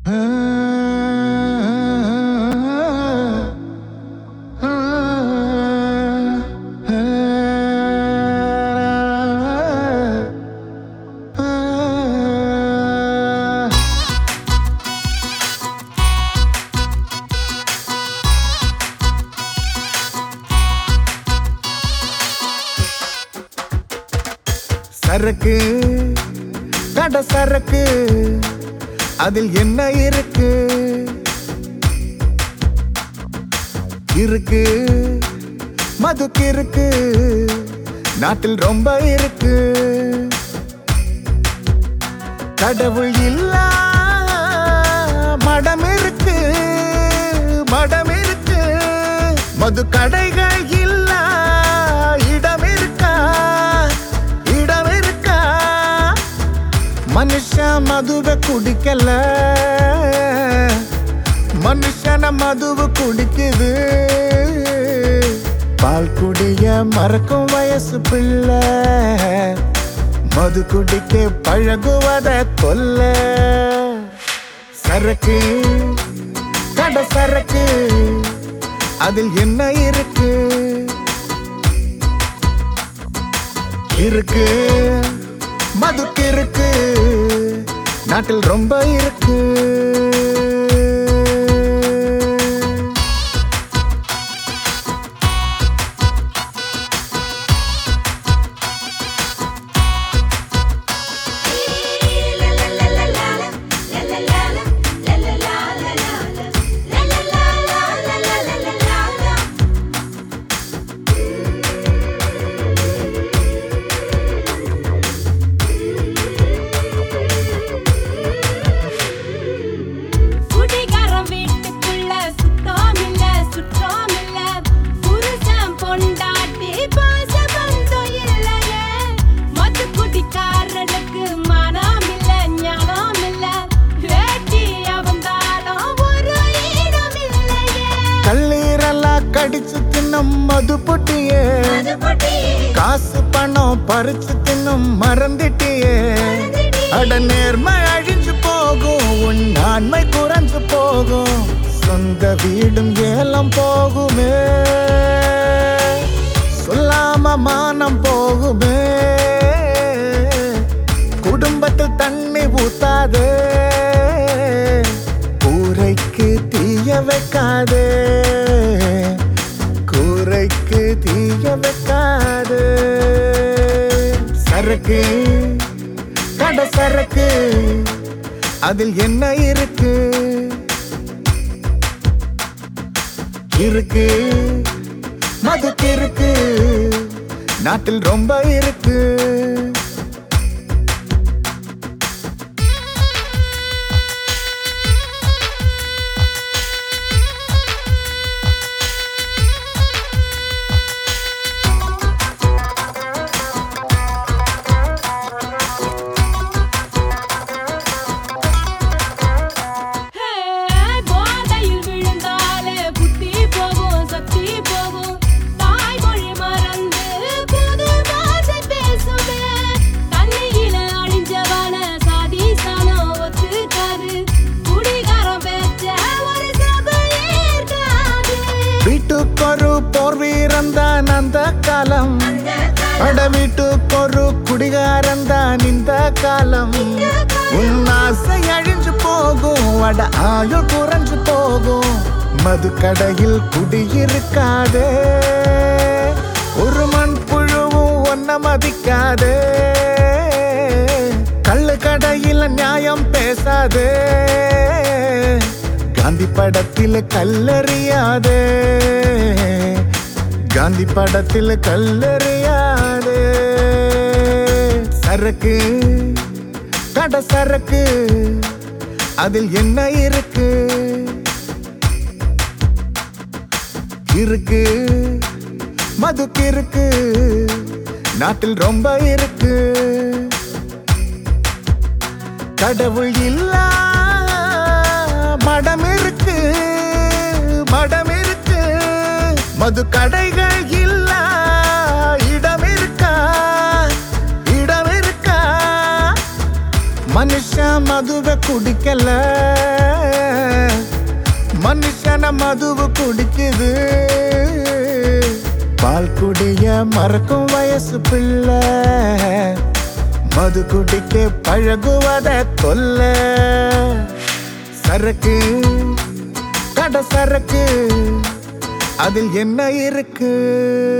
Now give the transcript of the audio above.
சரக்கு கட சரக்கு அதில் என்ன இருக்கு இருக்கு மதுக்கு இருக்கு நாட்டில் ரொம்ப இருக்கு கடவுள் இல்ல மடம் இருக்கு மடம் இருக்கு மது கடைகள் இல்ல இடம் இருக்கா இடம் இருக்கா மனுஷன் மதுவை குடிக்கல மனுஷன மதுவை குடிக்குது பால் குடிய மறக்கும் வயசு பிள்ளை மது குடிக்க பழகுவத கொல்ல சரக்கு கட சரக்கு அதில் என்ன இருக்கு இருக்கு மதுக்கு இருக்கு நாட்டில் ரொம்ப இருக்கு கடிச்சு தின்னும் மது பொட்டியே காசு பணம் பறிச்சு தின்னும் மறந்துட்டியே அட நேர்மை அழிஞ்சு போகும் உன் ஆண்மை குறைஞ்சு போகும் சொந்த வீடும் ஏலம் போகுமே சொல்லாம மானம் போகுமே குடும்பத்தில் தண்ணி ஊத்தாதே கூரைக்கு தீய வைக்காதே கூரைக்கு தீய வைக்காது சரக்கு கட சரக்கு அதில் என்ன இருக்கு இருக்கு மதுக்கு இருக்கு நாட்டில் ரொம்ப இருக்கு வீட்டுக்கொரு போர் வீரந்தான் அந்த காலம் அட வீட்டுக்கொரு குடிகாரந்தான் இந்த காலம் உன் ஆசை அழிஞ்சு போகும் அட ஆயுள் குறைஞ்சு போகும் மது கடையில் குடியிருக்காதே ஒரு மண் புழுவும் ஒன்ன மதிக்காதே கள்ளு கடையில் நியாயம் பேசாதே காந்தி படத்தில் கல்லறியாதே காந்தி படத்தில் கல்லறியாதே சரக்கு கட சரக்கு அதில் என்ன இருக்கு இருக்கு மதுக்கு இருக்கு நாட்டில் ரொம்ப இருக்கு கடவுள் இல்ல மடம் இருக்கு மடம் இருக்கு மது கடைகள் இல்ல இடம் இருக்கா இடம் இருக்கா மனுஷன் மதுவை குடிக்கல, மனுஷன மதுவு குடிக்குது. பால் குடிய மறக்கும் வயசு பிள்ளை, மது குடிக்க பழகுவத கொல்ல. சரக்கு கட சரக்கு அதில் என்ன இருக்கு?